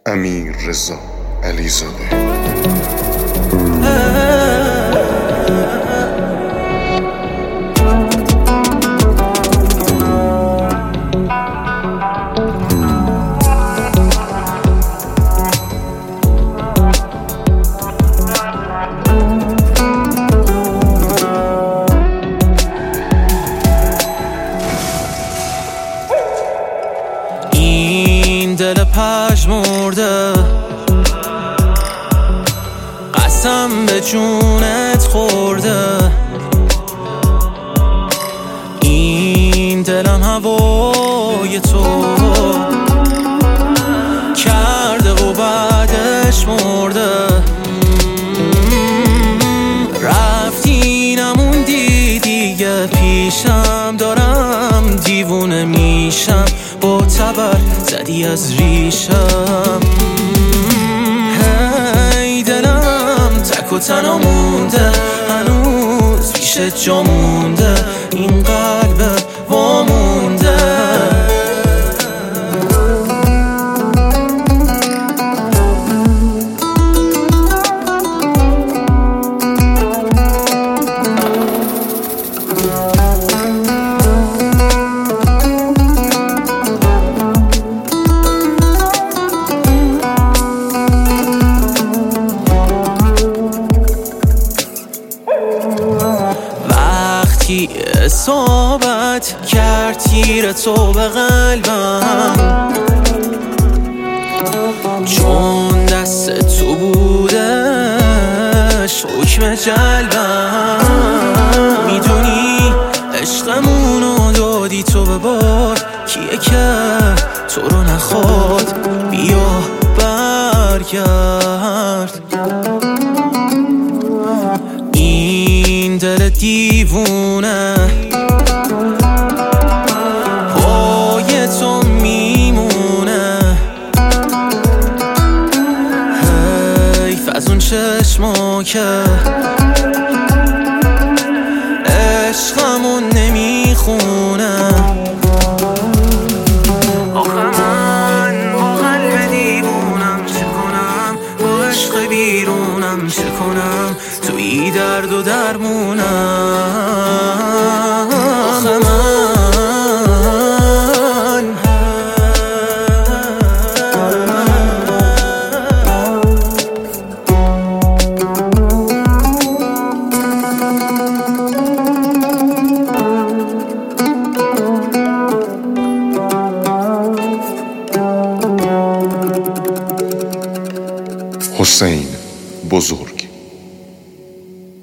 امیررضا علیزاده. این دل پژمرده قسم به جونت خورده، این دلم هوای تو کرده و بعدش مرده. رفتی نموندی دیگه پیشم، دارم دیوونه میشم، با تبر زدی از ریشم. هی دلم تک و تنها مونده، هنوز پیش جا مونده، این قلب وامونده. وقتی اصابت کرد تیر تو به قلبم، چون دست تو بودش حکم جلبم. میدونی عشقمونو دادی تو به بار، کیه که تو رو نخواد بیا برگرد. این دل دیوونه پای تو میمونه، حیف از اون چشما که عشقمون نمیخونه. آخه من با قلب دیوونم چه کنم، با عشق بیرونم چه کنم، توی درد و درمونم. آخه من حسین بزرگ.